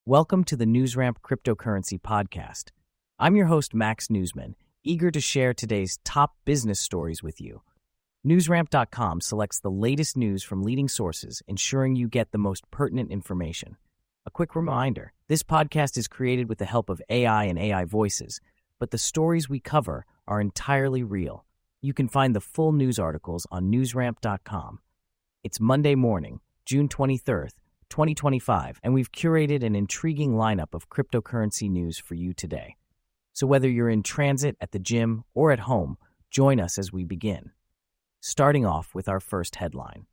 Welcome to the NewsRamp Cryptocurrency Podcast. I'm your host, Max Newsman, eager to share today's top business stories with you. NewsRamp.com selects the latest news from leading sources, ensuring you get the most pertinent information. A quick reminder, this podcast is created with the help of AI and AI voices, but the stories we cover are entirely real. You can find the full news articles on NewsRamp.com. It's Monday morning, June 23rd, 2025, and we've curated an intriguing lineup of cryptocurrency news for you today. So whether you're in transit, at the gym, or at home, join us as we begin. Starting off with our first headline.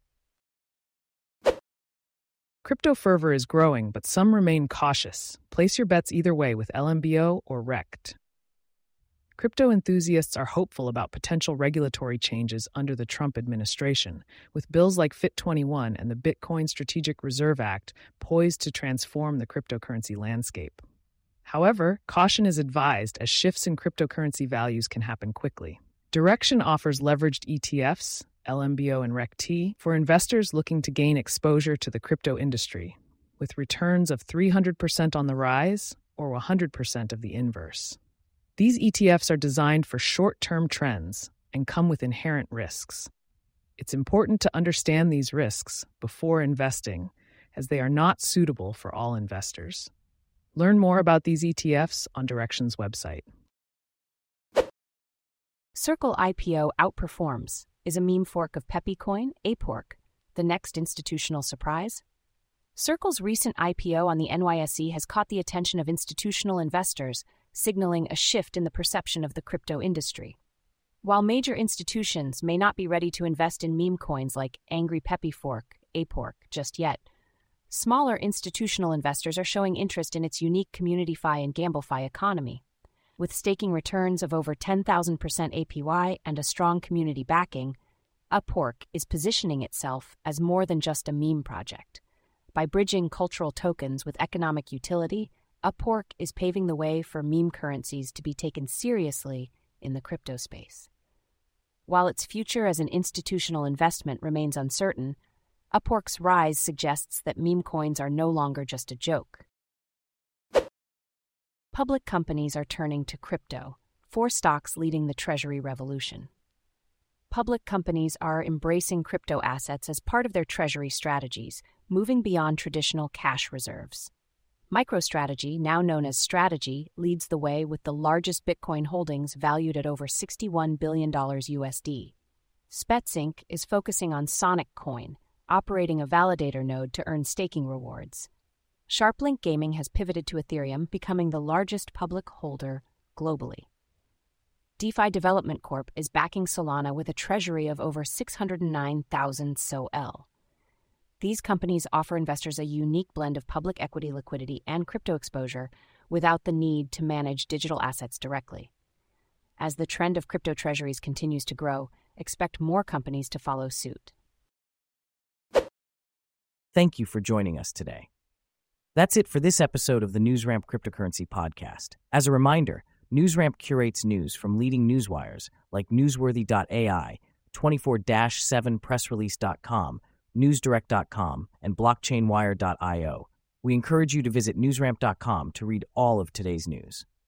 Crypto fervor is growing, but some remain cautious. Place your bets either way with LMBO or RECT. Crypto enthusiasts are hopeful about potential regulatory changes under the Trump administration, with bills like FIT21 and the Bitcoin Strategic Reserve Act poised to transform the cryptocurrency landscape. However, caution is advised as shifts in cryptocurrency values can happen quickly. Direction offers leveraged ETFs, LMBO and RECT, for investors looking to gain exposure to the crypto industry, with returns of 300% on the rise or 100% of the inverse. These ETFs are designed for short-term trends and come with inherent risks. It's important to understand these risks before investing, as they are not suitable for all investors. Learn more about these ETFs on Direction's website. Circle IPO outperforms. Is a meme fork of PepiCoin, APORC, the next institutional surprise? Circle's recent IPO on the NYSE has caught the attention of institutional investors, signaling a shift in the perception of the crypto industry. While major institutions may not be ready to invest in meme coins like Angry Peppy Fork, APORC, just yet, smaller institutional investors are showing interest in its unique CommunityFi and GambleFi economy. With staking returns of over 10,000% APY and a strong community backing, APORC is positioning itself as more than just a meme project. By bridging cultural tokens with economic utility, APORC is paving the way for meme currencies to be taken seriously in the crypto space. While its future as an institutional investment remains uncertain, APORC's rise suggests that meme coins are no longer just a joke. Public companies are turning to crypto, 4 stocks leading the Treasury revolution. Public companies are embracing crypto assets as part of their Treasury strategies, moving beyond traditional cash reserves. MicroStrategy, now known as Strategy, leads the way with the largest Bitcoin holdings valued at over $61 billion USD. Spets Inc. is focusing on Sonic Coin, operating a validator node to earn staking rewards. SharpLink Gaming has pivoted to Ethereum, becoming the largest public holder globally. DeFi Development Corp is backing Solana with a treasury of over 609,000 SOL. These companies offer investors a unique blend of public equity liquidity and crypto exposure without the need to manage digital assets directly. As the trend of crypto treasuries continues to grow, expect more companies to follow suit. Thank you for joining us today. That's it for this episode of the NewsRamp Cryptocurrency Podcast. As a reminder, NewsRamp curates news from leading newswires like Newsworthy.ai, 24-7pressrelease.com, newsdirect.com, and blockchainwire.io. We encourage you to visit newsramp.com to read all of today's news.